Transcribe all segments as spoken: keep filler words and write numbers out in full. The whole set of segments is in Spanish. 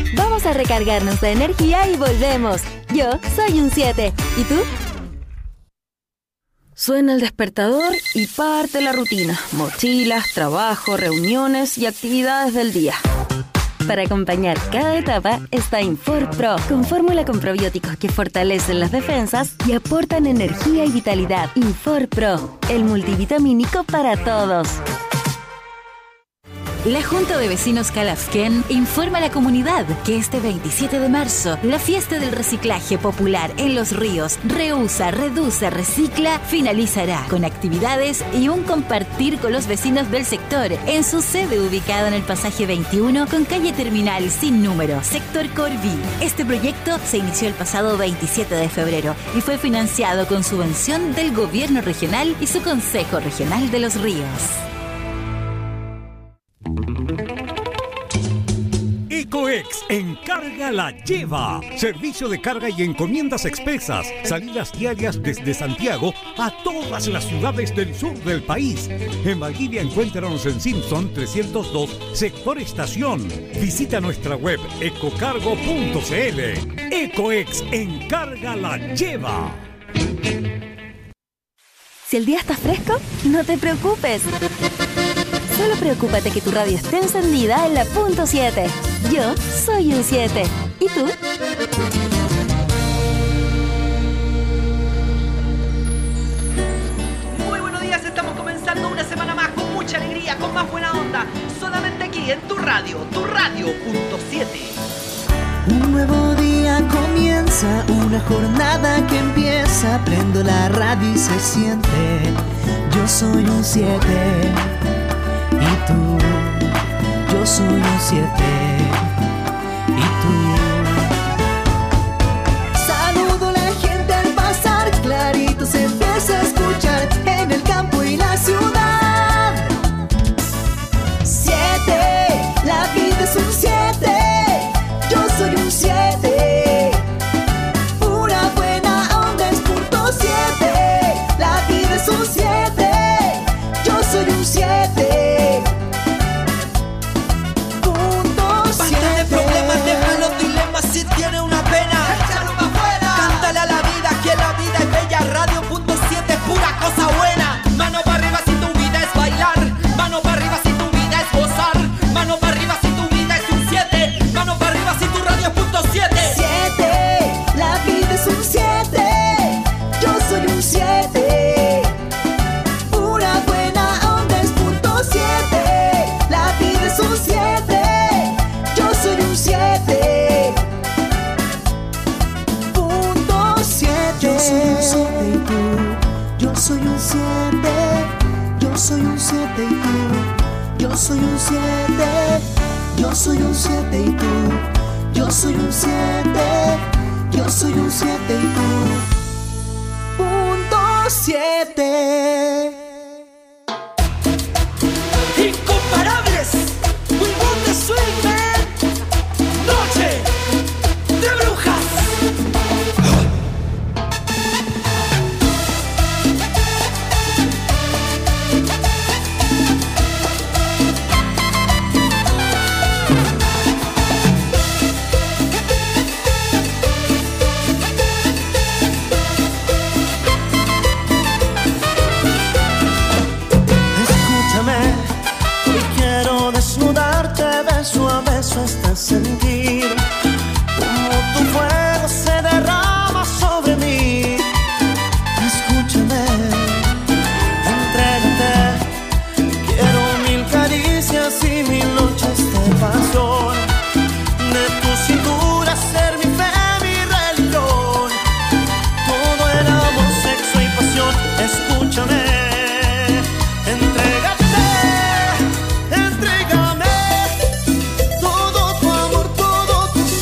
Vamos a recargarnos de energía y volvemos. Yo soy un siete. ¿Y tú? Suena el despertador y parte la rutina. Mochilas, trabajo, reuniones y actividades del día. Para acompañar cada etapa está Infor Pro, con fórmula con probióticos que fortalecen las defensas y aportan energía y vitalidad. Infor Pro, el multivitamínico para todos. La Junta de Vecinos Calafquén informa a la comunidad que este veintisiete de marzo, la fiesta del reciclaje popular en los ríos Reusa, Reduce, Recicla finalizará con actividades y un compartir con los vecinos del sector en su sede ubicada en el pasaje veintiuno con calle terminal sin número, sector Corví. Este proyecto se inició el pasado veintisiete de febrero y fue financiado con subvención del Gobierno Regional y su Consejo Regional de los Ríos. Ecoex Encarga la Lleva. Servicio de carga y encomiendas expresas. Salidas diarias desde Santiago a todas las ciudades del sur del país. En Valdivia encuéntranos en Simpson trescientos dos, sector Estación. Visita nuestra web ecocargo punto cl. Ecoex Encarga la Lleva. Si el día está fresco, no te preocupes. Solo preocúpate que tu radio esté encendida en la punto siete. Yo soy un siete. ¿Y tú? Muy buenos días, estamos comenzando una semana más con mucha alegría, con más buena onda. Solamente aquí en tu radio, tu radio punto siete. Un nuevo día comienza, una jornada que empieza. Prendo la radio y se siente. Yo soy un siete. Y tú, yo soy un siete. Y tú. Saludo a la gente al pasar, clarito se empieza a escuchar en el campo y la ciudad. Siete, la vida es un siete. Yo soy un siete. Una buena onda es punto siete. La vida es un siete. Yo soy un siete. Si tiene una pena, échalo pa' afuera. Cántale a la vida, que la vida es bella. Radio punto siete, pura cosa buena. Mano para arriba si tu vida es bailar. Mano para arriba si tu vida es gozar. Mano para arriba si tu vida es un siete. Mano para arriba si tu radio es punto siete. Siete, la vida es un siete. Yo soy un siete. Una buena onda es punto siete. La vida es un siete. Yo soy un siete. Yo soy un siete y tú, yo soy un siete, yo soy un siete y tú, yo soy un siete, yo soy un siete y tú, yo soy un siete, yo soy un siete y tú, punto siete. Incomparables, we want the swing man. Noche de brujas. Hasta sentir como tu fuego se derrama sobre mí. Escúchame, entrégate. Quiero mil caricias y mil noches de pasión. De tu cintura ser mi fe, mi religión. Todo el amor, sexo y pasión. Escúchame, entrégate. Entrégame todo tu amor, todo tu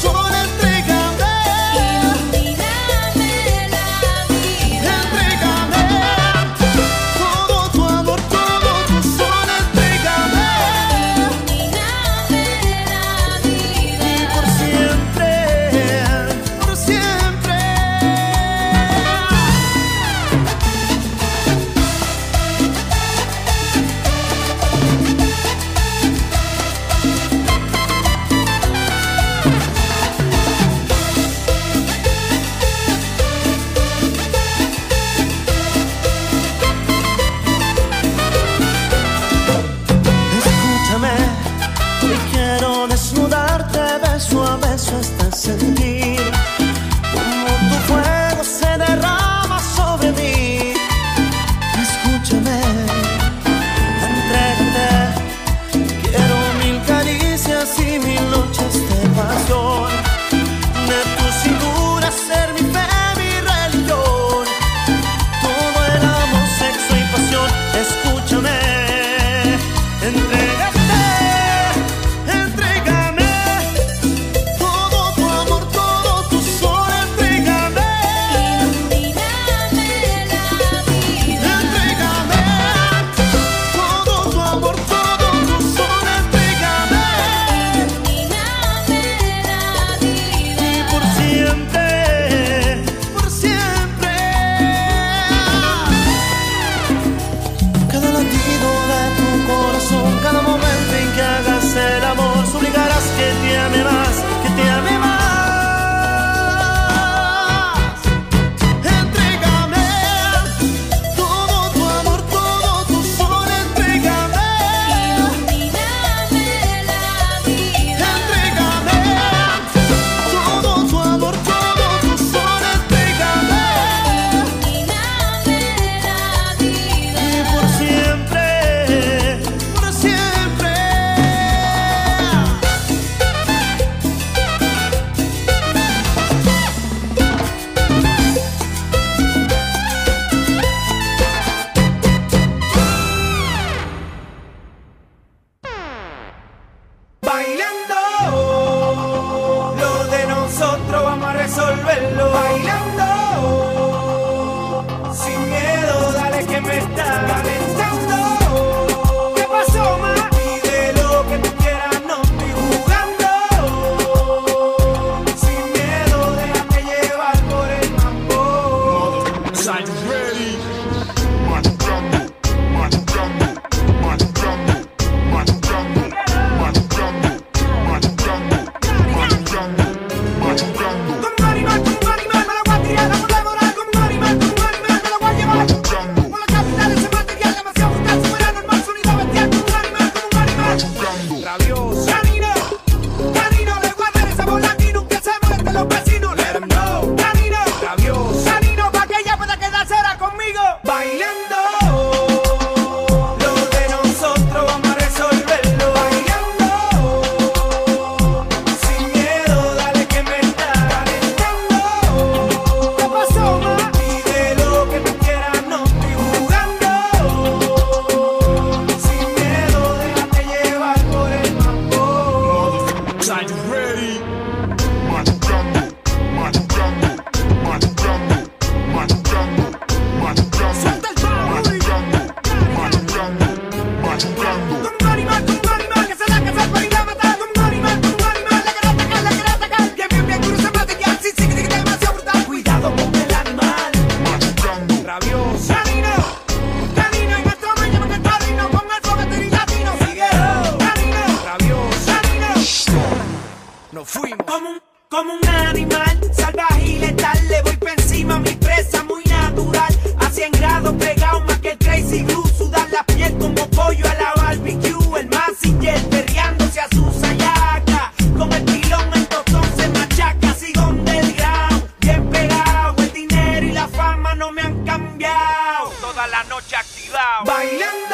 nos fuimos. Como un, como un animal salvaje y letal, le voy por encima a mi presa muy natural. A cien grados pegado más que el Crazy Glue, sudar la piel como pollo a la barbecue. El Mazinger perreándose a su sayaca, con el pilón en tostón se machaca. Sigo underground, bien pegado, el dinero y la fama no me han cambiado. Toda la noche activado, bailando.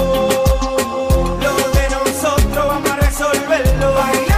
Lo de nosotros vamos a resolverlo, bailando.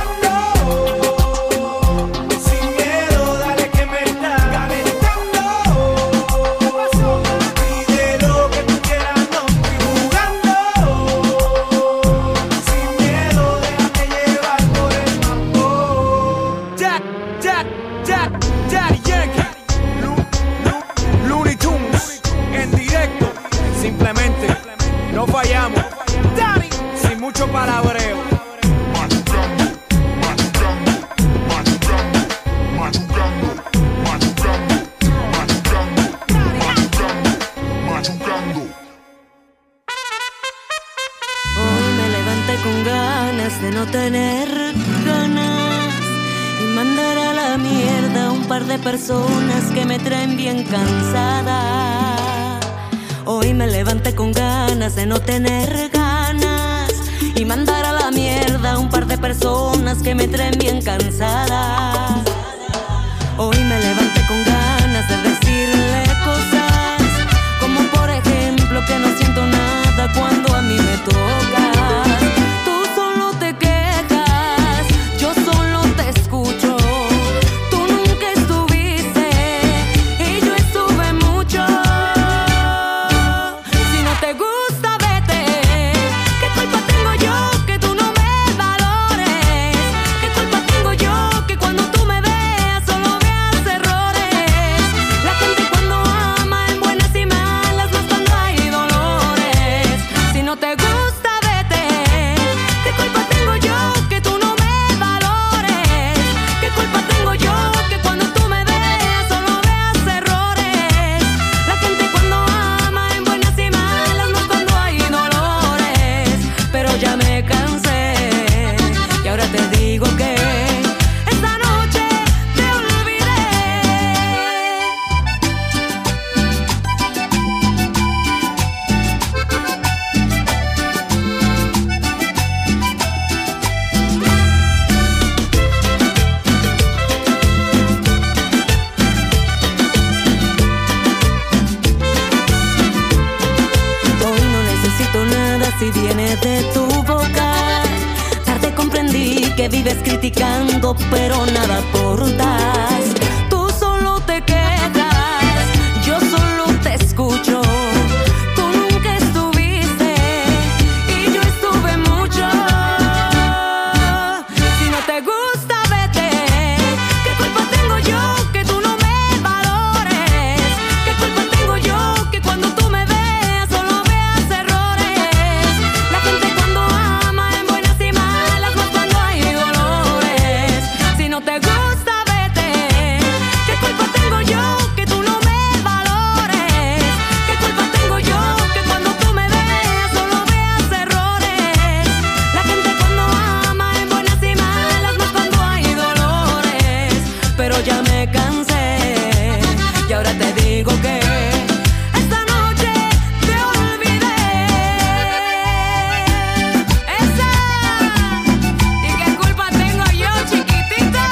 No fallamos, Dani, sin mucho palabreo. Machucando, machucando, machucando, machucando, machucando, machucando, machucando, machucando. Hoy me levanté con ganas de no tener ganas y mandar a la mierda un par de personas que me traen bien cansada. Hoy me levanté con ganas de no tener ganas y mandar a la mierda un par de personas que me traen bien cansada. Hoy me levanté con ganas de decirle cosas como por ejemplo que no siento nada cuando a mí me tocas. Tú solo te quejas, yo solo te escucho. Tú nunca estuviste y yo estuve mucho. ¿Te gusta? Vete. ¿Qué culpa tengo yo que tú no me valores? ¿Qué culpa tengo yo que cuando tú me veas solo veas errores? La gente cuando ama en buenas y malas, más cuando hay dolores. Si no te gusta, vete. ¿Qué culpa tengo yo que tú no me valores? ¿Qué culpa tengo yo que cuando tú me veas solo veas errores? La gente cuando ama en buenas y malas, pero ya me cansé y ahora te digo que esta noche te olvidé. Hoy no necesito nada si viene de tu boca. Tarde comprendí que vives criticando, pero nada aportas. Tú solo te quedas, yo solo te escucho. Tú nunca estuviste y yo estuve mucho. Si no te gusta, vete. ¿Qué culpa tengo yo que tú no me valores? ¿Qué culpa tengo yo que cuando tú me veas solo veas errores? La gente cuando ama en buenas y malas, más cuando hay dolores. Si no te gusta, vete. ¿Qué culpa tengo yo que tú no me valores? ¿Qué culpa tengo yo que cuando tú me veas solo veas errores? La gente cuando ama en buenas y malas, más cuando hay dolores. Pero ya me cansé y ahora te digo que esta noche te olvidé. Esa. ¿Y qué culpa tengo yo, chiquitita?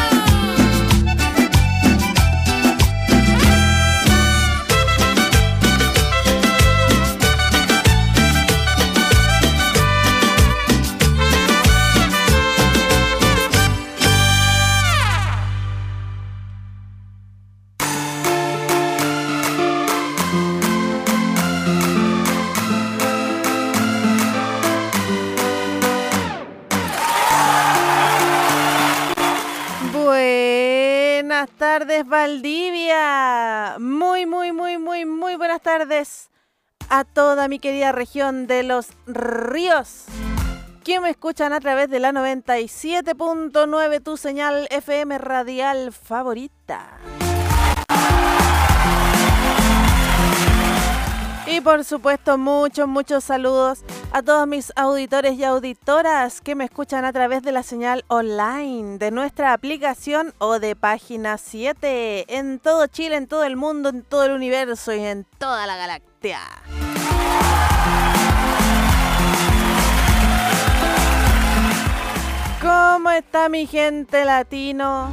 Buenas tardes, Valdivia. Muy, muy, muy, muy, muy buenas tardes a toda mi querida región de Los Ríos, que me escuchan a través de la noventa y siete punto nueve, tu señal F M radial favorita. Y por supuesto, muchos, muchos saludos A todos mis auditores y auditoras que me escuchan a través de la señal online de nuestra aplicación o de Página siete en todo Chile, en todo el mundo, en todo el universo y en toda la galaxia. ¿Cómo está mi gente latino?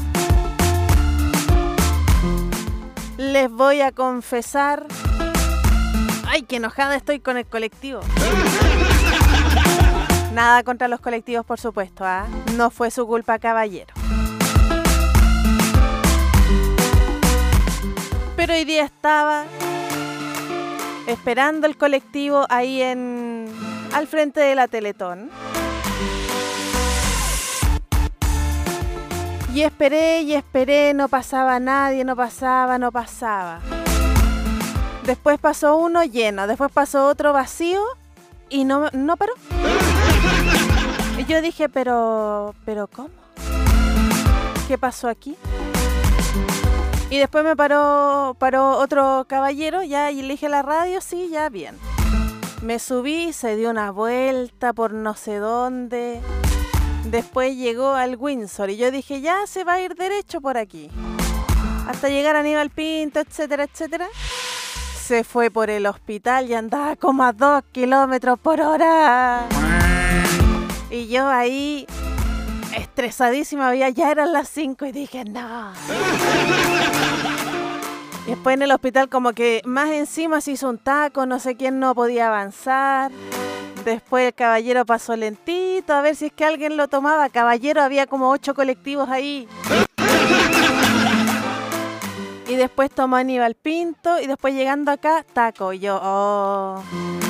Les voy a confesar. Ay, qué enojada estoy con el colectivo. Nada contra los colectivos, por supuesto, ¿ah? ¿eh? No fue su culpa, caballero. Pero hoy día estaba esperando el colectivo ahí en al frente de la Teletón. Y esperé y esperé, no pasaba nadie, no pasaba, no pasaba. Después pasó uno lleno, después pasó otro vacío y no, no paró. Y yo dije, pero, pero ¿cómo? ¿Qué pasó aquí? Y después me paró, paró otro caballero, ya, y le dije a la radio, sí, ya, bien. Me subí, se dio una vuelta por no sé dónde. Después llegó al Windsor y yo dije, ya se va a ir derecho por aquí. Hasta llegar a Aníbal Pinto, etcétera, etcétera. Se fue por el hospital y andaba como a dos kilómetros por hora. Y yo ahí, estresadísima, ya eran las cinco y dije, no. Y después en el hospital como que más encima se hizo un taco, no sé quién no podía avanzar. Después el caballero pasó lentito a ver si es que alguien lo tomaba. Caballero, había como ocho colectivos ahí. Y después tomó Aníbal Pinto y después llegando acá, taco. Y yo, oh.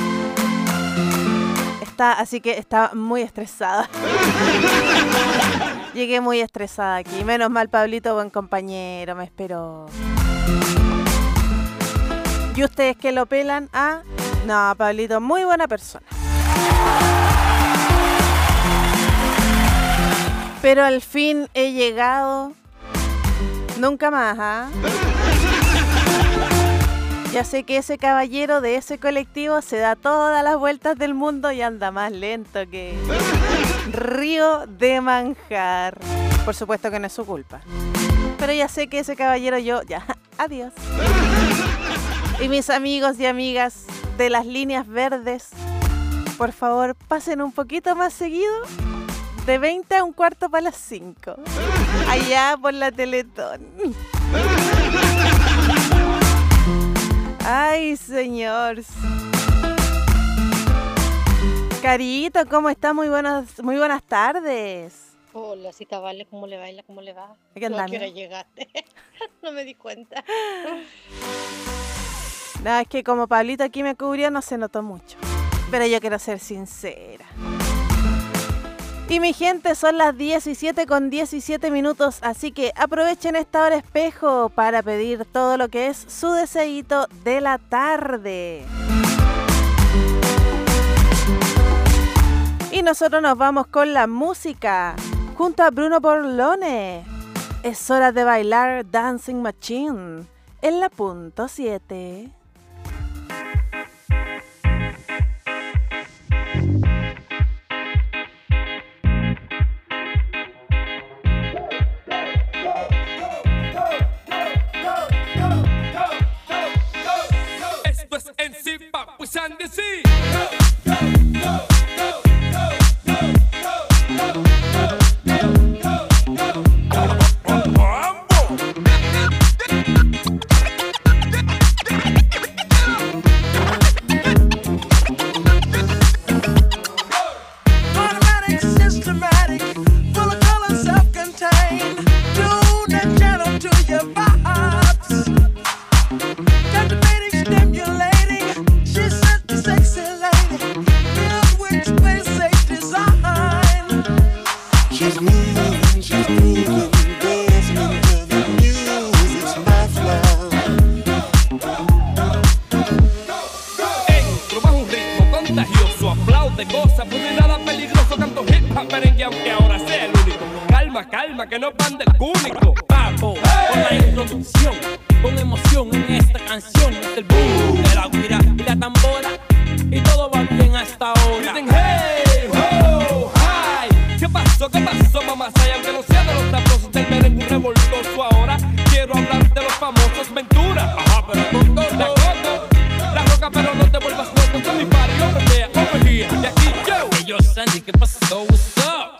Está, así que estaba muy estresada. Llegué muy estresada aquí. Menos mal, Pablito, buen compañero, me esperó. ¿Y ustedes que lo pelan? Ah, no, Pablito, muy buena persona. Pero al fin he llegado. Nunca más, ¿ah? ¿eh? Ya sé que ese caballero de ese colectivo se da todas las vueltas del mundo y anda más lento que río de manjar. Por supuesto que no es su culpa. Pero ya sé que ese caballero yo... Ya, adiós. Y mis amigos y amigas de las líneas verdes, por favor, pasen un poquito más seguido. De veinte a un cuarto para las cinco. Allá por la Teletón. Ay, señor. Carito, ¿cómo está? Muy buenas, muy buenas tardes. Hola, Cita Vale, ¿cómo le baila? ¿Cómo le va? ¿Qué no, ¿a andando? qué hora llegaste? No me di cuenta. No, es que como Pablito aquí me cubrió no se notó mucho. Pero yo quiero ser sincera. Y mi gente, son las diecisiete con diecisiete minutos, así que aprovechen esta hora espejo para pedir todo lo que es su deseíto de la tarde. Y nosotros nos vamos con la música, junto a Bruno Borlone. Es hora de bailar Dancing Machine en la punto siete. And the sea. Automatic, systematic, full of color, self-contained. Tune and channel to your vibes. Captivating, stimulating. She's such a sexy lady, filled with space age design. She's moving, she's moving, dancing to the music's my flow. Ey, tú vas un ritmo contagioso, aplaude, goza, pues no hay nada peligroso, canto hip hop, merengue, aunque ahora sea el único. Calma, calma, que no van del cúnico. Papo, con la introducción, con emoción en esta canción, es el boom de la guira y la tambora. y todo va bien hasta ahora. Dicen hey, ho, hi. ¿Qué pasó? ¿Qué pasó, mamá? Y aunque no sea de los aplausos del merengue revoltoso ahora, quiero hablar de los famosos Ventura. Ajá, pero con todo. La coco, la roca, pero no te vuelvas loco. Son mi party, over there, over here. Y aquí yo. Hey, yo, Sandy, ¿qué pasó? What's up?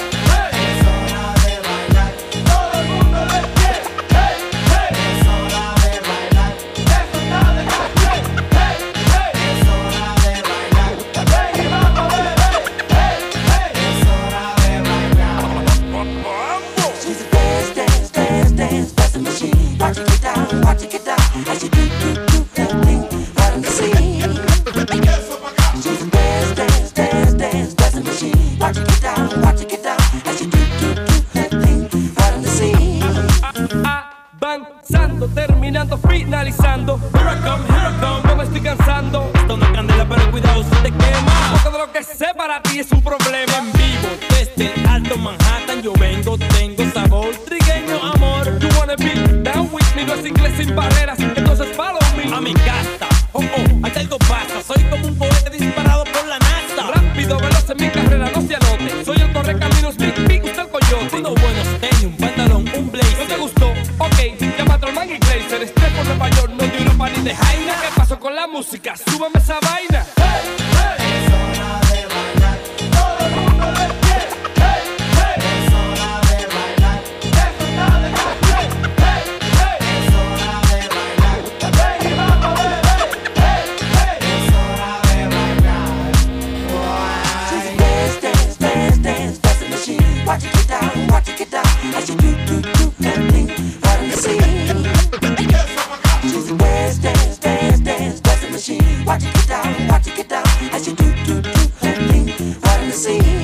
Avanzando, terminando, finalizando. Here I come, here I come, no me estoy cansando. Esto no es candela, pero cuidado si te quema. Porque de lo que sé para ti es un problema. En vivo, desde el alto Manhattan yo vengo, tengo sabor, trigueño amor. You wanna be down with me, no es inglés sin barreras, entonces follow me. A mi casa, oh oh, aquí algo pasa. Soy como un cohete disparado por la NASA. Rápido, veloz en mi carrera, no se anote. Soy el correcaminos, Big Big, usted el coyote. Unos buenos tenis, un pantalón, un blazer. ¿No te gustó? Ok, llama a Trollman y Glazer. Esté por Nueva York, no de Europa ni de Jaina. ¿Qué pasó con la música? Súbame esa vaina. Hey, hey. Es hora de bailar, todo el mundo de pie. Hey, hey. Es hora de bailar, eso está de pie. Hey, hey. Es hora de bailar, ven y vamos a ver. Hey, hey. Es hora de bailar. She's a dance, dance, dance, dance, that's a machine. Watch it get down, watch it get down, as you do, do, do that thing right in the scene. She's a dance, dance, dance, dance, that's a machine. Watch it get down, watch it get down, as you do, do, do that thing right in the scene.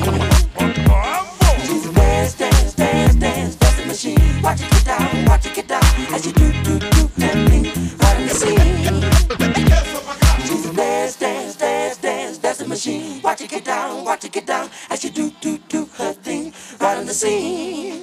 She's a dance, dance, dance, dance, that's a machine. Watch it get down, watch it get down, as you do, do, do that thing right in the scene. She's a dance, dance, dance, dance, that's a machine. Watch it get down, watch it get down, as you do, do, do her thing right in the scene.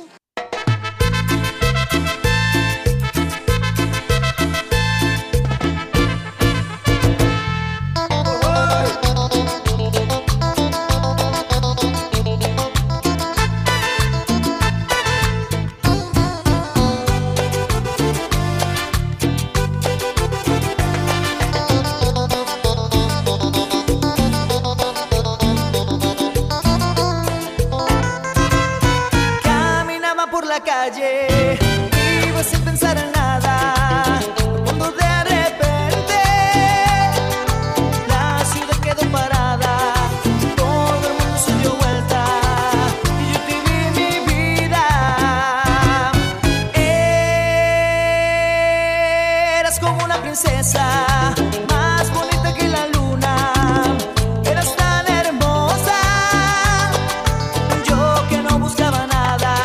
Calle, iba sin pensar en nada, cuando de repente la ciudad quedó parada, todo el mundo se dio vuelta y yo te vi mi vida. Eras como una princesa, más bonita que la luna, eras tan hermosa, yo que no buscaba nada.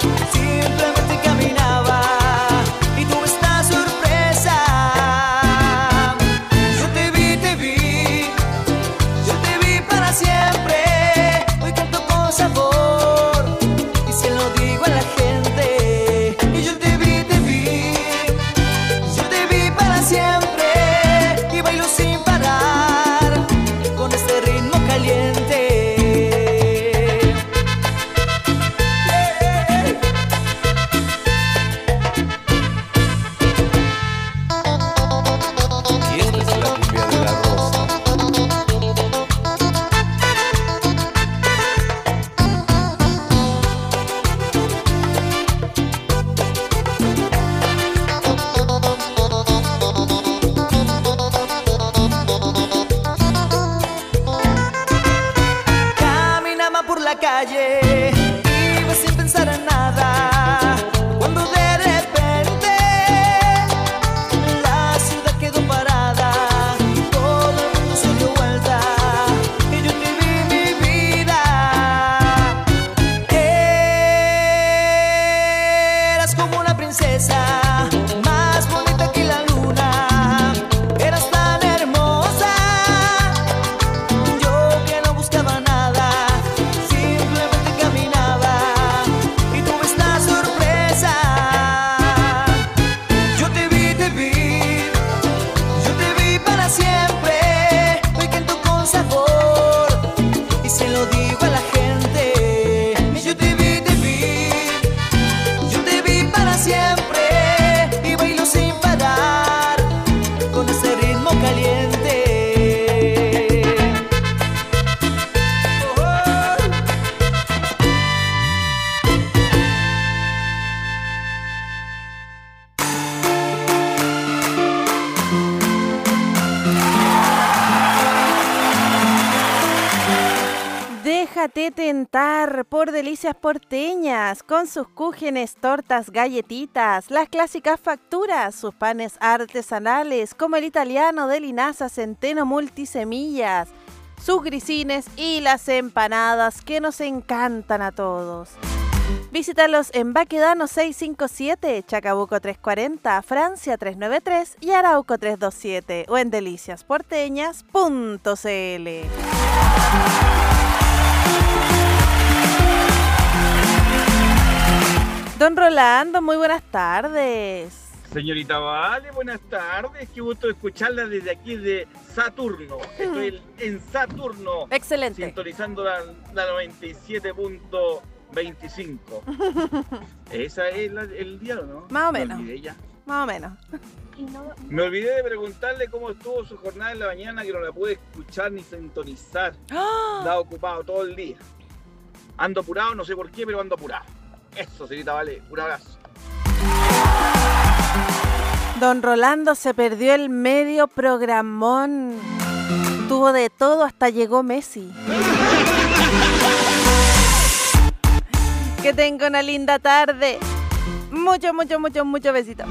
Calle, iba sin pensar en nada, cuando de repente la ciudad quedó parada, todo el mundo se dio vuelta y yo te vi mi vida. Eras como una princesa, más bonita que la luna, eras tan hermosa, yo que no buscaba nada. Siempre, hoy que en tu Déjate tentar por Delicias Porteñas, con sus cúgenes, tortas, galletitas, las clásicas facturas, sus panes artesanales, como el italiano de linaza, centeno multisemillas, sus grisines y las empanadas que nos encantan a todos. Visítalos en Baquedano seiscientos cincuenta y siete, Chacabuco trescientos cuarenta, Francia trescientos noventa y tres y Arauco trescientos veintisiete o en delicias porteñas punto c l. Don Rolando, muy buenas tardes. Señorita Vale, buenas tardes. Qué gusto escucharla desde aquí de Saturno. Estoy en Saturno. Excelente. Sintonizando la, la noventa y siete punto veinticinco. ¿Esa es la, el día o no? Más o menos. Me olvidé ya. Más o menos. Me olvidé de preguntarle cómo estuvo su jornada en la mañana, que no la pude escuchar ni sintonizar. ¡Oh! Estaba ocupado todo el día. Ando apurado, no sé por qué, pero ando apurado. Eso, señorita Vale, un abrazo. Don Rolando se perdió el medio programón. Tuvo de todo, hasta llegó Messi. Que tenga una linda tarde. Mucho, mucho, mucho, mucho besito.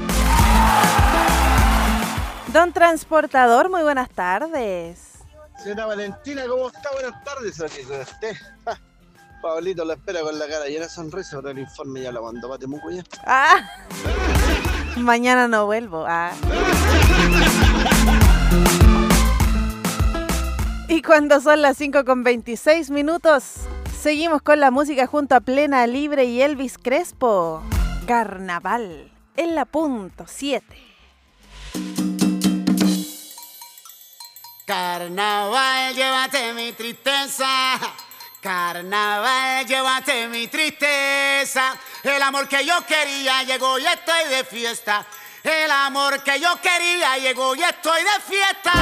Don Transportador, muy buenas tardes. Señora Valentina, ¿cómo está? Buenas tardes, señorita. Usted. Ja, Pablito lo espera con la cara llena de sonrisa. Ahora el informe ya lo mandó para Temuco ya. Ah, mañana no vuelvo. Ah. Y cuando son las cinco con veintiséis minutos, seguimos con la música junto a Plena Libre y Elvis Crespo. Carnaval en la punto siete. Carnaval, llévate mi tristeza. Carnaval, llévate mi tristeza. El amor que yo quería llegó y estoy de fiesta. El amor que yo quería llegó y estoy de fiesta.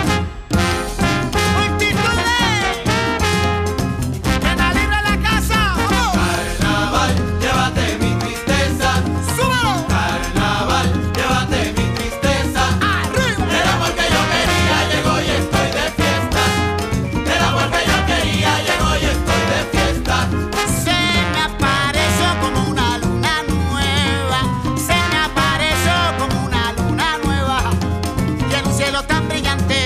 Multitudes, Plena Libre en la casa. ¡Vamos! Carnaval, llévate mi tristeza. ¡Súbelo! Carnaval, llévate mi tristeza. ¡Arriba! El amor que yo quería llegó y estoy de fiesta. El amor que yo quería llegó y estoy de fiesta. Se me apareció como una luna nueva. Se me apareció como una luna nueva. Y en un cielo tan brillante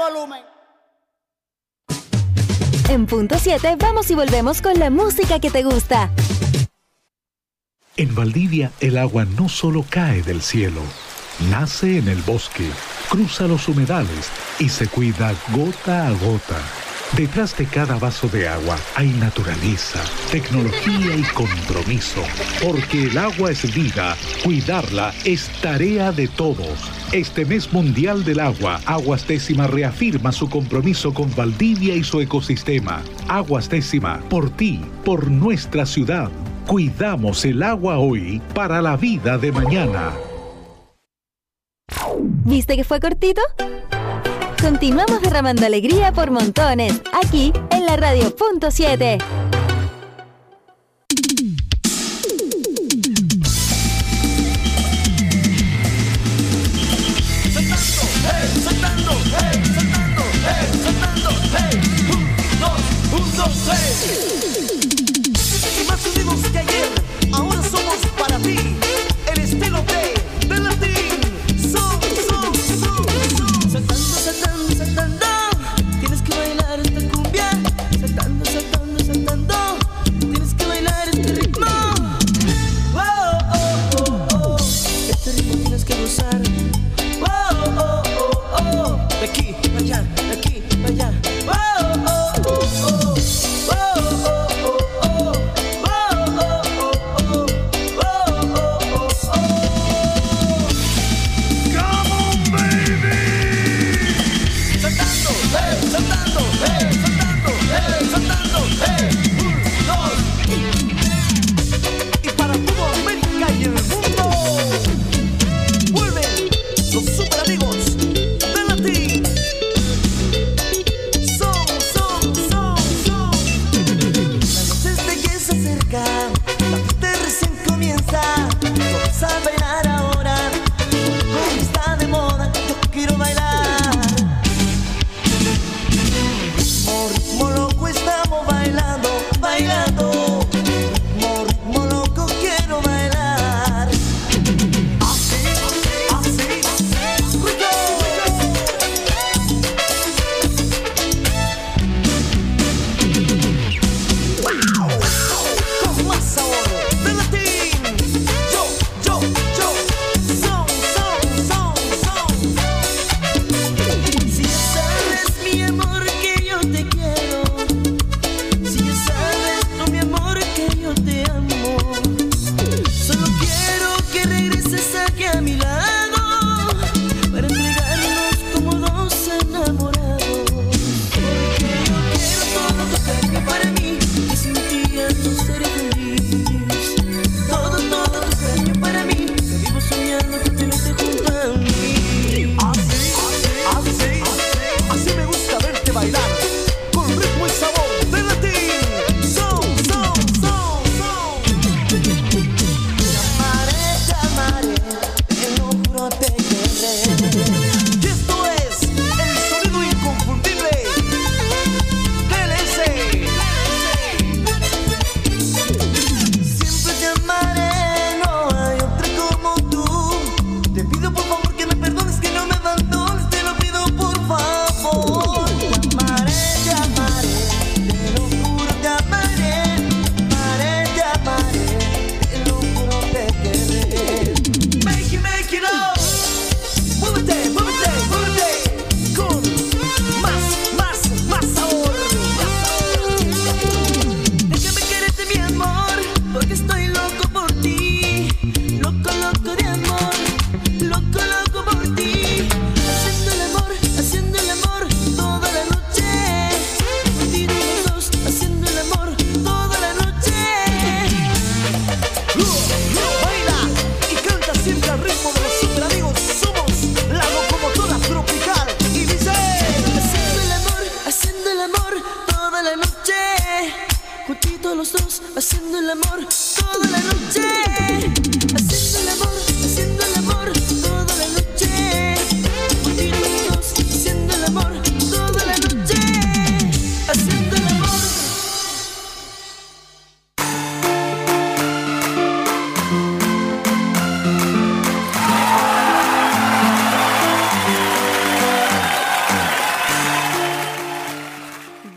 volumen. En punto siete vamos y volvemos con la música que te gusta. En Valdivia el agua no solo cae del cielo, nace en el bosque, cruza los humedales y se cuida gota a gota. Detrás de cada vaso de agua hay naturaleza, tecnología y compromiso. Porque el agua es vida, cuidarla es tarea de todos. Este mes mundial del agua, Aguas Décima reafirma su compromiso con Valdivia y su ecosistema. Aguas Décima, por ti, por nuestra ciudad. Cuidamos el agua hoy para la vida de mañana. ¿Viste que fue cortito? Continuamos derramando alegría por montones, aquí en la radio punto siete. Saltando, hey, saltando, hey, saltando, hey, un, dos, un, dos, hey. Y más unidos que ayer, ahora somos para ti, el estilo de Belatín. Son, son, son, son. Saltando, saltando, saltando, tienes que bailar esta cumbia. Saltando, saltando, saltando.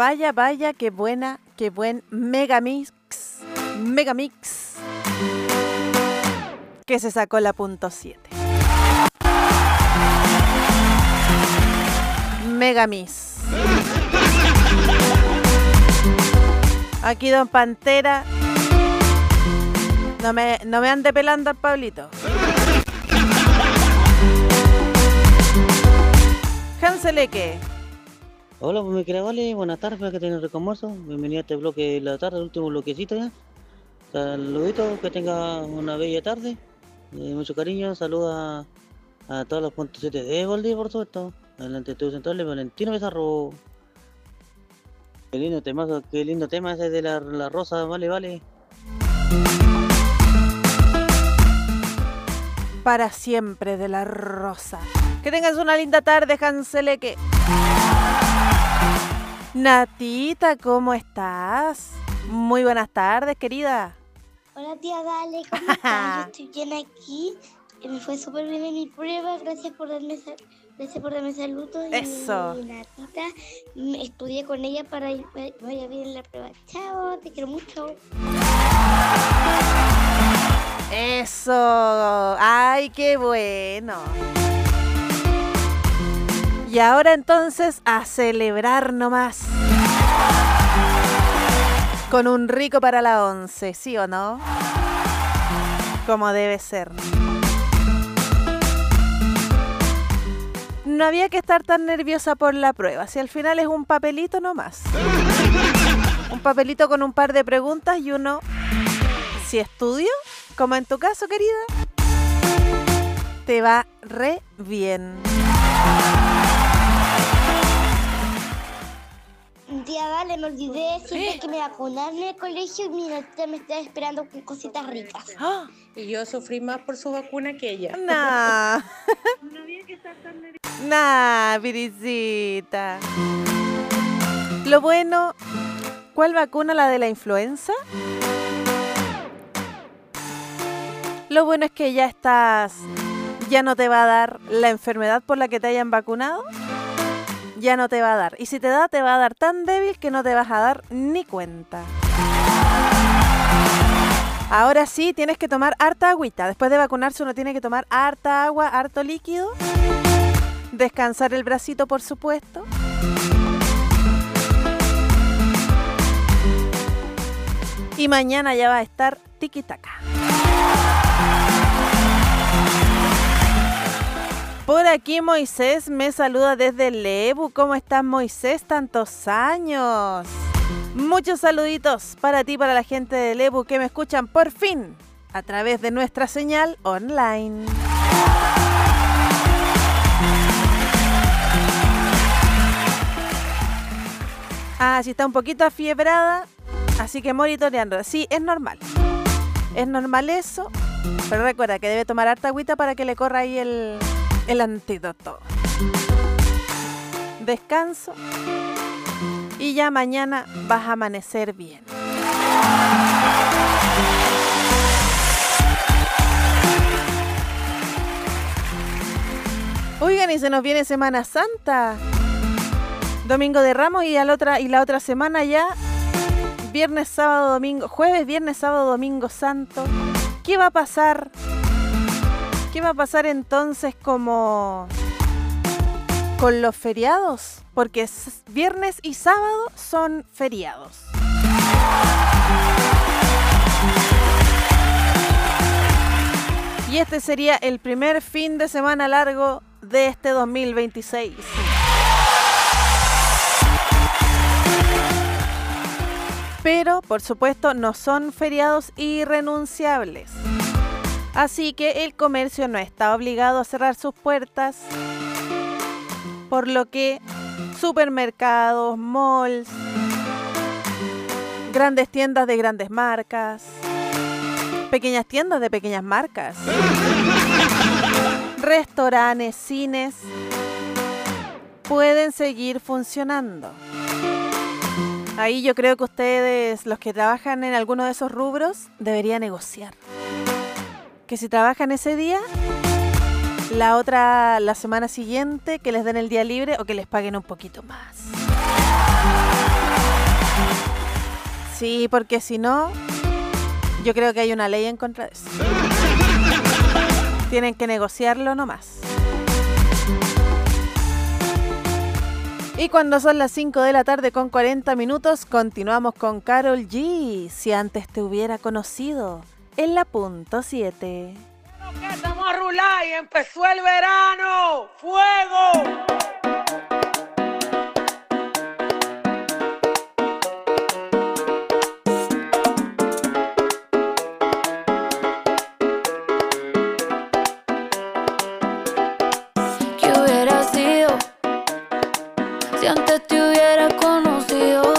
Vaya, vaya, qué buena, qué buen Megamix. Megamix. Que se sacó la punto siete. Megamix. Aquí Don Pantera. No me, no me ande pelando al Pablito. Hanseleque. Hola, pues mi querida Vale, buenas tardes, espero que tengan rico almuerzo. Bienvenido a este bloque de la tarde, el último bloquecito ya. Saluditos, que tenga una bella tarde. Eh, mucho cariño, saludos a, a todos los puntos siete de Valdivia, por supuesto. Adelante, estudio central de Valentino Pizarro. Qué lindo tema, qué lindo tema ese de la, la rosa, vale, vale. Para siempre de la rosa. Que tengas una linda tarde, Hanseleque. Natita, ¿cómo estás? Muy buenas tardes, querida. Hola tía Dale, ¿cómo estás? Yo estoy bien aquí. Me fue súper bien en mi prueba. Gracias por darme, gracias por darme saludos. Eso. Y Natita, estudié con ella para que vaya bien en la prueba. Chao, te quiero mucho. Eso. Ay, qué bueno. Y ahora entonces a celebrar nomás. Con un rico para la once, ¿sí o no? Como debe ser. No había que estar tan nerviosa por la prueba. Si al final es un papelito nomás. Un papelito con un par de preguntas y uno, si estudio, como en tu caso, querida, te va re bien. Tía Dale, me olvidé siempre que me vacunaron en el colegio y mi Natita me estaba esperando con cositas ricas. ¡Oh! Y yo sufrí más por su vacuna que ella. Nah. No había que estar tan nerviosa. Nah, Viricita. Lo bueno, ¿cuál vacuna? ¿La de la influenza? Lo bueno es que ya estás, ya no te va a dar la enfermedad por la que te hayan vacunado. Ya no te va a dar. Y si te da, te va a dar tan débil que no te vas a dar ni cuenta. Ahora sí, tienes que tomar harta agüita. Después de vacunarse uno tiene que tomar harta agua, harto líquido. Descansar el bracito, por supuesto. Y mañana ya va a estar tiki-taka. Por aquí Moisés me saluda desde Lebu. ¿Cómo estás, Moisés? Tantos años. Muchos saluditos para ti, para la gente de Lebu que me escuchan por fin a través de nuestra señal online. Ah, sí está un poquito afiebrada, así que monitoreando. Sí, es normal. Es normal eso, pero recuerda que debe tomar harta agüita para que le corra ahí el... el antídoto. Descanso y ya mañana vas a amanecer bien. Oigan, y se nos viene Semana Santa. Domingo de Ramos y, al otra, y la otra semana ya viernes, sábado, domingo, jueves, viernes, sábado, domingo santo. ¿Qué va a pasar? ¿Qué va a pasar entonces como con los feriados? Porque viernes y sábado son feriados. Y este sería el primer fin de semana largo de este dos mil veintiséis. Pero, por supuesto, no son feriados irrenunciables. Así que el comercio no está obligado a cerrar sus puertas, por lo que supermercados, malls, grandes tiendas de grandes marcas, pequeñas tiendas de pequeñas marcas, restaurantes, cines, pueden seguir funcionando. Ahí yo creo que ustedes, los que trabajan en alguno de esos rubros, deberían negociar. Que si trabajan ese día, la otra, la semana siguiente, que les den el día libre o que les paguen un poquito más. Sí, porque si no, yo creo que hay una ley en contra de eso. Tienen que negociarlo nomás. Y cuando son las cinco de la tarde con cuarenta minutos, continuamos con Karol G. Si antes te hubiera conocido, en la punto siete. Estamos a rular y empezó el verano. ¡Fuego! ¿Qué hubiera sido si antes te hubiera conocido?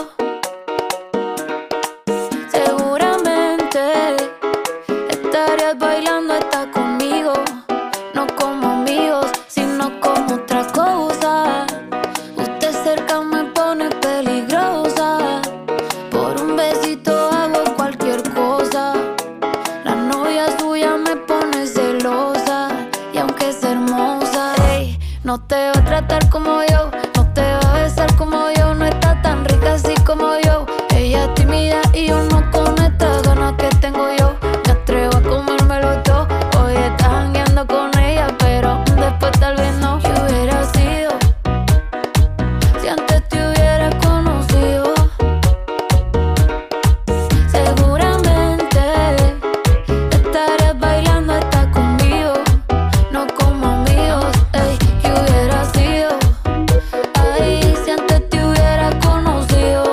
Seguramente estarías bailando hasta conmigo, no como amigos, sino como otra cosa. Usted cerca me pone peligrosa, por un besito hago cualquier cosa. La novia suya me pone celosa, y aunque es hermosa, ey, no te va a tratar como yo, no te va a besar como yo, no está tan rica así como yo. Ella es tímida y yo no con estas ganas que tengo yo. Me atrevo a comérmelo todo. Hoy estás jangueando con ella, pero después tal vez no. ¿Qué hubiera sido si antes te hubiera conocido? Seguramente estarías bailando hasta conmigo, no como amigos. Ey, ¿qué hubiera sido? Ay, si antes te hubiera conocido.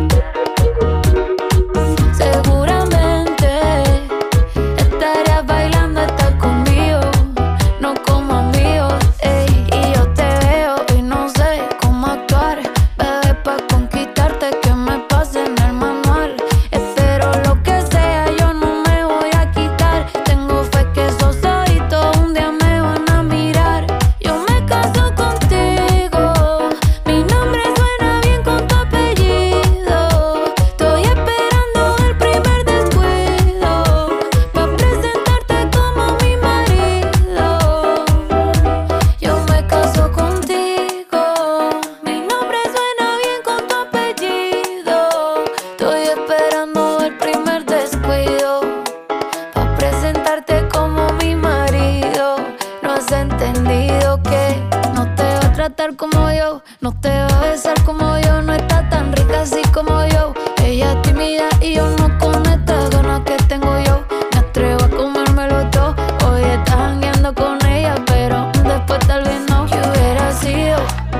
Seguramente estarías bailando hasta conmigo, no como amigos. Ey, y yo te veo y no sé cómo actuar, bebé, pa' conquistarte que me pase en el manual. Espero lo que sea, yo no me voy a quitar. Tengo fe que esos ojitos un día me van a mirar. Yo me caso contigo, mi nombre suena bien con tu apellido. Estoy esperando el primer descuido pa' presentarte como mi marido. Yo me caso contigo, mi nombre suena bien con tu apellido. Estoy esperando el primer descuido pa' presentarte como mi marido. No has entendido que no te va a tratar como yo, no te va a besar como yo, no está tan rica así como yo. Ella es tímida y yo no con estas ganas que tengo yo. Me atrevo a comérmelo todo. Hoy estás jangueando con ella, pero después tal vez no. ¿Qué hubiera sido?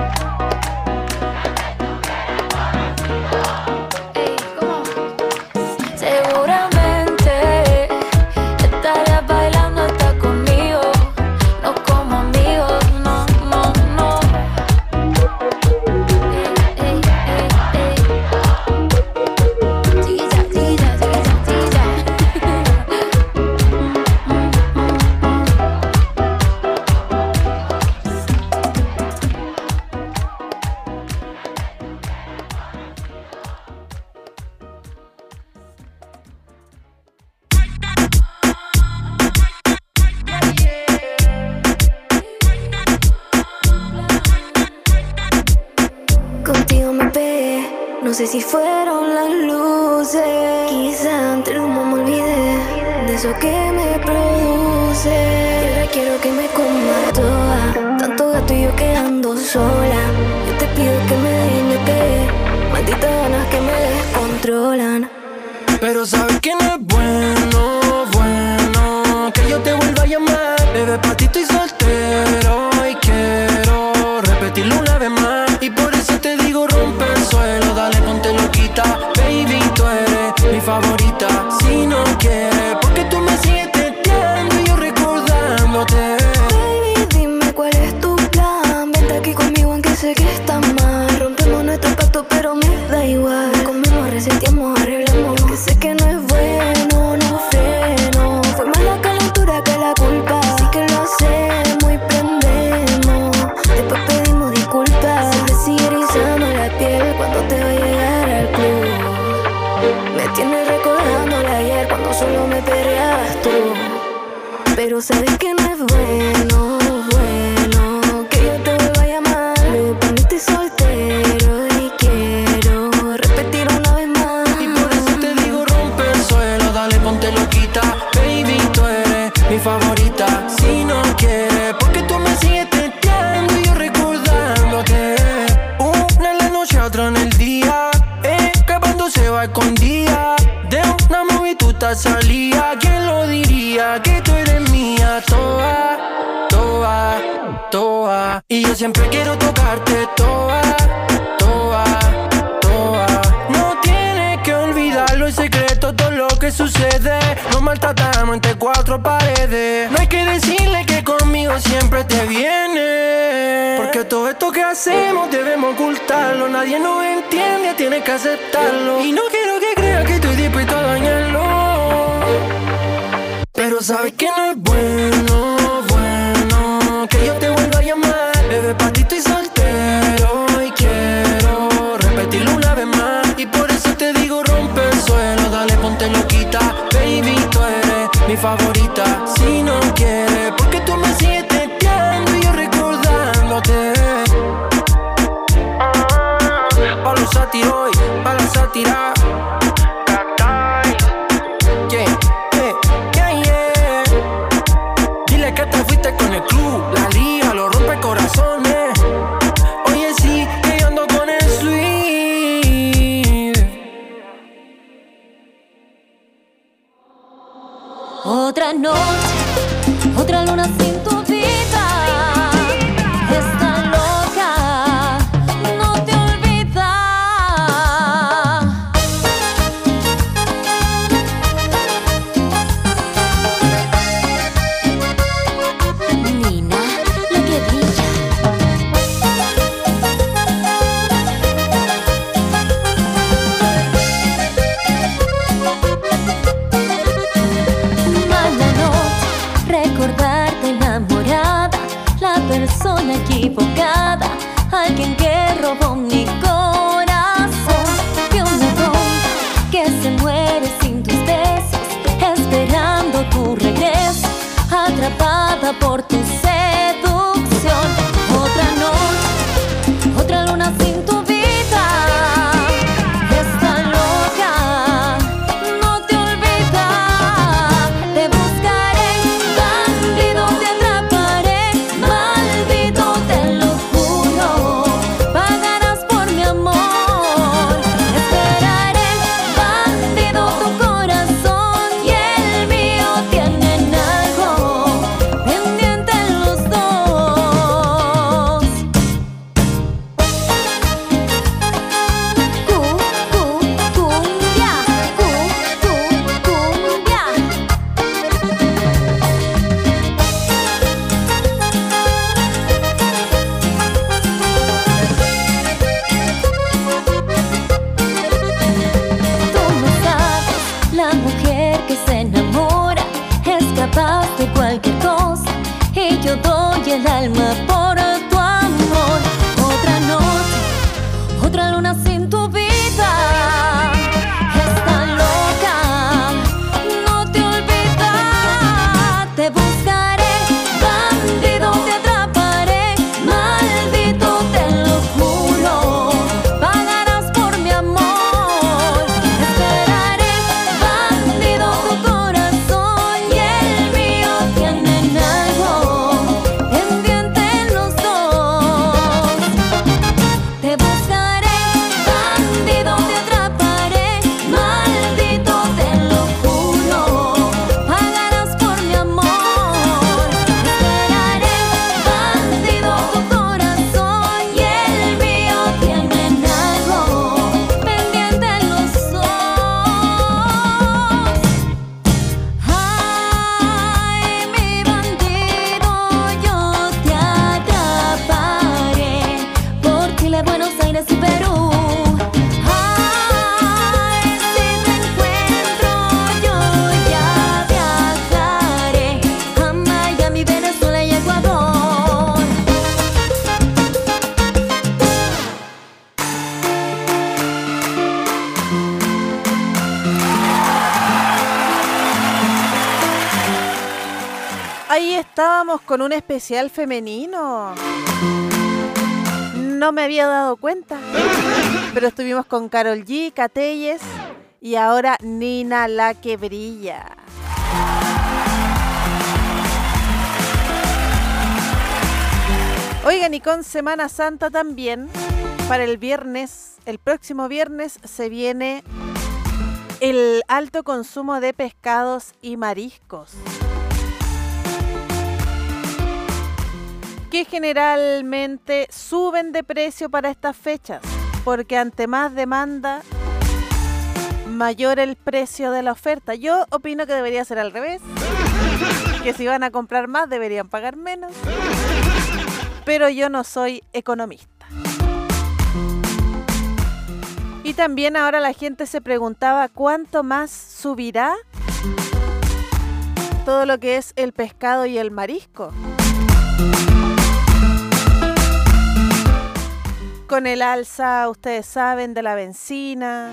Ey, ¿cómo? Seguramente estarías bailando hasta conmigo, no como amigos, no, no, no. Ey, ey, ey, ey. Chiquilla, chiquilla, chiquilla, chiquilla. Contigo me pegué, no sé si fueron las luces. Quizá entre el humo me olvidé de eso que me produce. Y ahora quiero que me coma toda, tanto gato y yo quedando sola. Yo te pido que me dejes, me pegué, malditas ganas que me descontrolan. Pero sabes que no es bueno, bueno que yo te vuelva a llamar. Bebé, pa' ti estoy soltero y quiero repetirlo una vez más. Y por eso te digo rompe el suelo, dale ponte loquita. Baby, tú eres mi favorita. Si no quieres, porque tú me sigues testeando y yo recordándote. Baby, dime cuál es tu plan. Vente aquí conmigo aunque sé que está mal. Rompemos nuestro pacto pero me da igual. Comemos, reseteamos, arreglamos. Que sé que no es bueno, no freno. Fue más la calentura que la culpa. Así que lo hacemos y prendemos. Después pedimos disculpas. Se te sigue erizando la piel cuando te va a llegar al club. Me tienes recordándola ayer cuando solo me peleabas tú. Pero sabes que no es bueno, bueno que yo te vuelva a llamar. Bebé, pa' mí estoy soltero y quiero repetir una vez más. Y por eso te toa. Y yo siempre quiero tocarte toa, toa, toa. No tienes que olvidarlo, el secreto, todo lo que sucede. Nos maltratamos entre cuatro paredes. No hay que decirle que conmigo siempre te viene, porque todo esto que hacemos debemos ocultarlo. Nadie nos entiende, tienes que aceptarlo. Y no quiero que creas que estoy dispuesto a dañarlo, pero sabes que no es bueno, bueno que yo te vuelva a llamar. Bebé, pa' ti estoy soltero y quiero repetirlo una vez más. Y por eso te digo, rompe el suelo, dale, ponte loquita. Baby, tú eres mi favorita. Si no quieres, porque tú me sigues testeando y yo recordándote. Pa' los sátiros, pa' la sátira. Con el club, la liga, lo rompe corazones. Oye, sí, que yo ando con el sweet. Otra noche, otra luna sin tu vida. Está loca, no te olvida. Persona equivocada, alguien que robó mi corazón. Y una tonta que se muere sin tus besos, esperando tu regreso, atrapada por tu seducción. Otra noche, otra luna sin tu vida. Está loca, no te olvidas. Te buscaré, bandido, te atraparé. Te lo juro, pagarás por mi amor. Esperaré, bandido, tu corazón y el mío tienen algo pendiente los dos. Cu, cu, cumbia, cu, cu, cumbia. La mujer que se enamora es capaz de cualquier cosa, y yo doy el alma por tu amor. Otra noche, otra luna sin tu vida. Está loca, no te olvidas. Te buscaré, bandido, te atraparé. Maldito, te lo juro, pagarás por mi amor. Ahí estábamos con un especial femenino. No me había dado cuenta, pero estuvimos con Karol G, Catelles y ahora Nina la que brilla. Oigan, y con Semana Santa también, para el viernes, el próximo viernes se viene el alto consumo de pescados y mariscos. que generalmente suben de precio para estas fechas, porque ante más demanda, mayor el precio de la oferta. Yo opino que debería ser al revés, que si van a comprar más deberían pagar menos, pero yo no soy economista. Y también ahora la gente se preguntaba cuánto más subirá todo lo que es el pescado y el marisco. Con el alza, ustedes saben, de la bencina,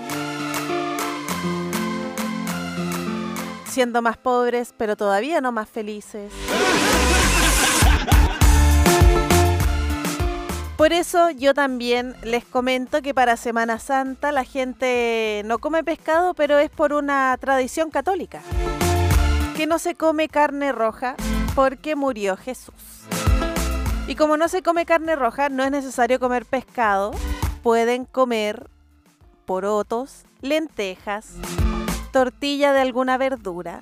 siendo más pobres, pero todavía no más felices. Por eso yo también les comento que para Semana Santa la gente no come pescado, pero es por una tradición católica, que no se come carne roja porque murió Jesús. Y como no se come carne roja, no es necesario comer pescado. Pueden comer porotos, lentejas, tortilla de alguna verdura.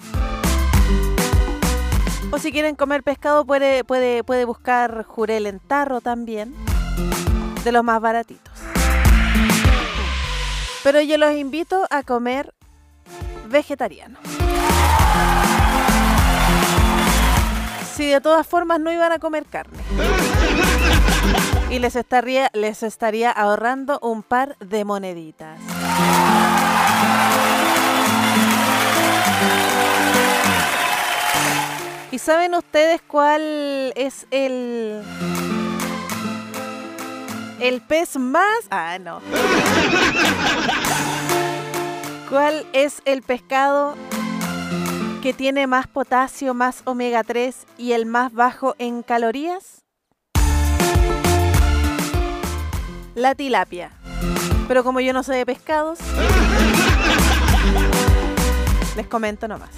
O si quieren comer pescado, puede, puede, puede buscar jurel en tarro también, de los más baratitos. Pero yo los invito a comer vegetariano. Si de todas formas no iban a comer carne. Y les estaría, les estaría ahorrando un par de moneditas. ¿Y saben ustedes cuál es el... el pez más... Ah, no. ¿Cuál es el pescado que tiene más potasio, más omega tres y el más bajo en calorías? La tilapia. Pero como yo no sé de pescados, les comento nomás.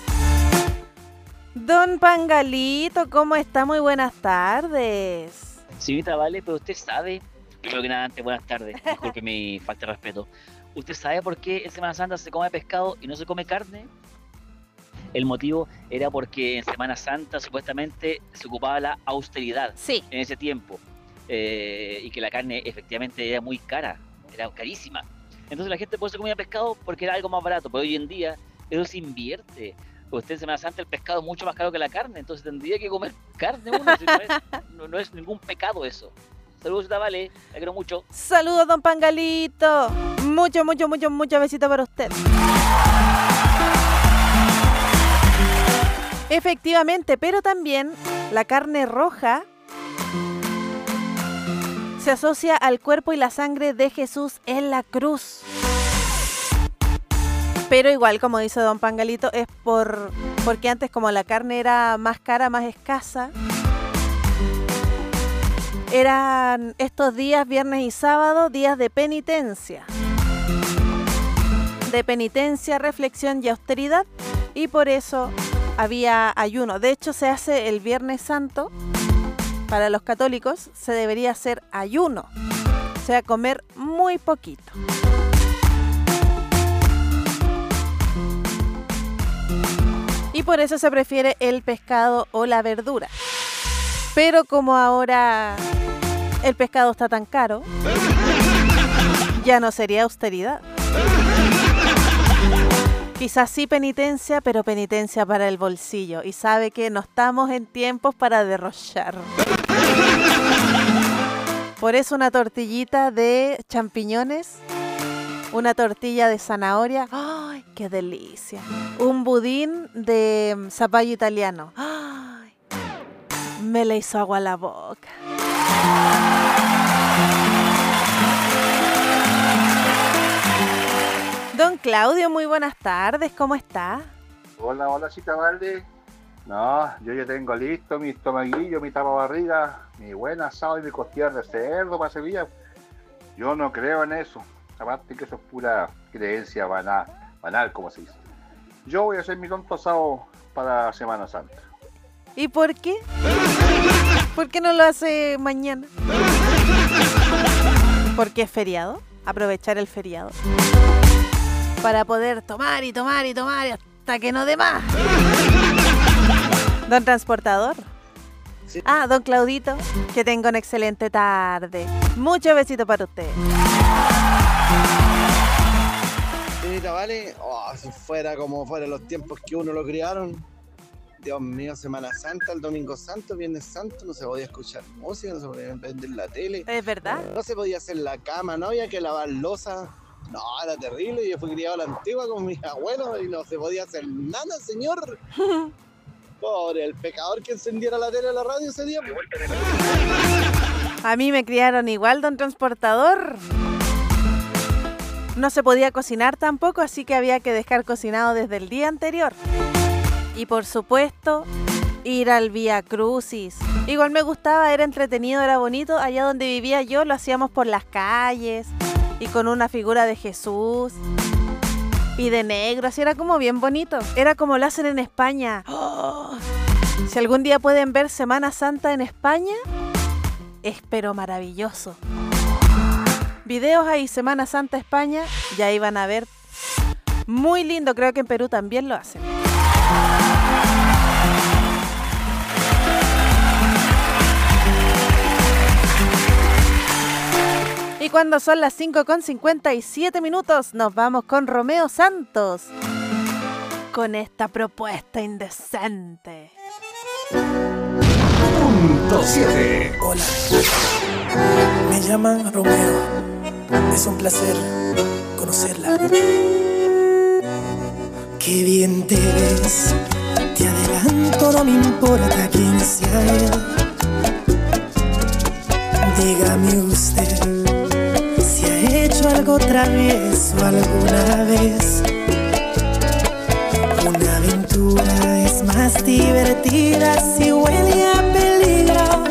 Don Pangalito, ¿cómo está? Muy buenas tardes. Señorita Vale, pero usted sabe, primero que nada, antes, buenas tardes, disculpe mi falta de respeto. ¿Usted sabe por qué en Semana Santa se come pescado y no se come carne? El motivo era porque en Semana Santa supuestamente se ocupaba la austeridad sí. en ese tiempo, eh, y que la carne efectivamente era muy cara, era carísima. Entonces la gente por eso comía pescado porque era algo más barato, pero hoy en día eso se invierte. Usted en Semana Santa el pescado es mucho más caro que la carne, entonces tendría que comer carne uno, si no, es, no, no es ningún pecado eso. Saludos, Vale, la quiero mucho. Saludos, don Pangalito. Mucho, mucho, mucho, mucho besito para usted. Efectivamente, pero también la carne roja se asocia al cuerpo y la sangre de Jesús en la cruz. Pero igual, como dice don Pangalito, es por porque antes como la carne era más cara, más escasa, eran estos días, viernes y sábado, días de penitencia. De penitencia, reflexión y austeridad. Y por eso había ayuno. De hecho, se hace el Viernes Santo. Para los católicos se debería hacer ayuno. O sea, comer muy poquito. Y por eso se prefiere el pescado o la verdura. Pero como ahora el pescado está tan caro, ya no sería austeridad. Quizás sí penitencia, pero penitencia para el bolsillo. Y sabe que no estamos en tiempos para derrochar. Por eso una tortillita de champiñones, una tortilla de zanahoria. ¡Ay, qué delicia! Un budín de zapallo italiano. ¡Ay! Me le hizo agua a la boca. Don Claudio, muy buenas tardes, ¿cómo está? Hola, hola, Cita Valde. No, yo ya tengo listo mi estomaguillo, mi tapa barriga, mi buen asado y mi costillar de cerdo para Sevilla. Yo no creo en eso. Aparte que eso es pura creencia banal, banal, como se dice. Yo voy a hacer mi tonto asado para Semana Santa. ¿Y por qué? ¿Por qué no lo hace mañana? ¿Porque es feriado? Aprovechar el feriado para poder tomar y tomar y tomar hasta que no dé más. Don Transportador. Sí. Ah, don Claudito, que tenga una excelente tarde. Muchos besitos para usted. Señorita Vale, oh, si fuera como fueran los tiempos que uno lo criaron. Dios mío, Semana Santa, el Domingo Santo, Viernes Santo, no se podía escuchar música, no se podía prender la tele. ¿Es verdad? No se podía hacer la cama, no había que lavar loza. No, era terrible. Yo fui criado a la antigua con mis abuelos y no se podía hacer nada, señor. Pobre, el pecador que encendiera la tele o la radio ese día. A mí me criaron igual, don Transportador. No se podía cocinar tampoco, así que había que dejar cocinado desde el día anterior. Y por supuesto, ir al Vía Crucis. Igual me gustaba, era entretenido, era bonito. Allá donde vivía yo lo hacíamos por las calles y con una figura de Jesús y de negro, así era como bien bonito. Era como lo hacen en España. ¡Oh! Si algún día pueden ver Semana Santa en España, es pero maravilloso. Videos ahí, Semana Santa España, ya iban a ver. Muy lindo, creo que en Perú también lo hacen. Y cuando son las cinco con cincuenta y siete minutos, nos vamos con Romeo Santos. Con esta propuesta indecente. Punto siete. Hola, me llaman Romeo. Es un placer conocerla. Qué bien te ves. Te adelanto, no me importa quién sea él. Dígame usted si ha hecho algo travieso alguna vez. Una aventura es más divertida si huele a peligro.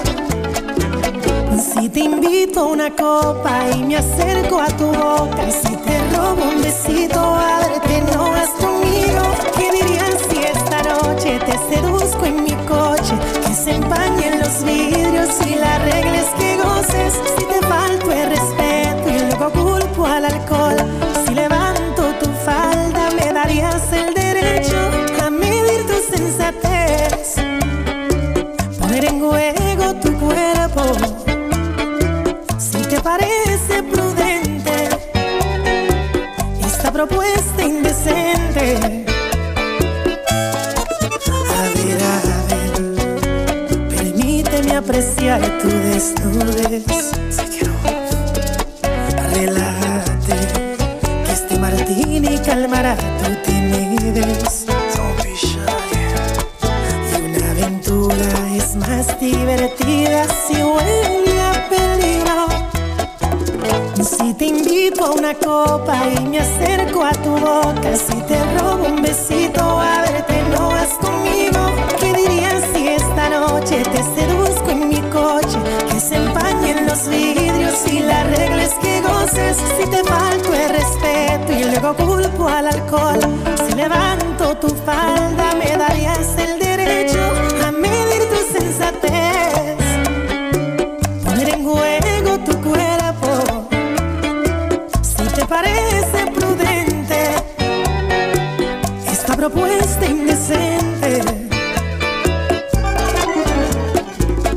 Si te invito a una copa y me acerco a tu boca, si te robo un besito, ábrete, no vas conmigo. ¿Qué dirían si esta noche te seduzco en mi coche? Que se empañen los vidrios y las reglas que goces. Si te falto el respeto y luego culpo al alcohol, si levanto tu falda me darías el derecho a medir tu sensatez, poner en juego tu cuerpo. Si te parece prudente esta propuesta indecente, a ver, a ver, permíteme apreciar tu desnudez. Si quiero, relájate, que este martini calmará tu timidez. Don't be shy. Y una aventura es más divertida si huele a peligro. Si te invito a una copa y me acerco a tu boca, si te robo un besito, ábrete, no vas conmigo. ¿Qué dirías si esta noche te seduzco en mi coche? Que se empañen los vidrios y las reglas que goces. Si te falto el respeto y luego culpo al alcohol, si levanto tu falda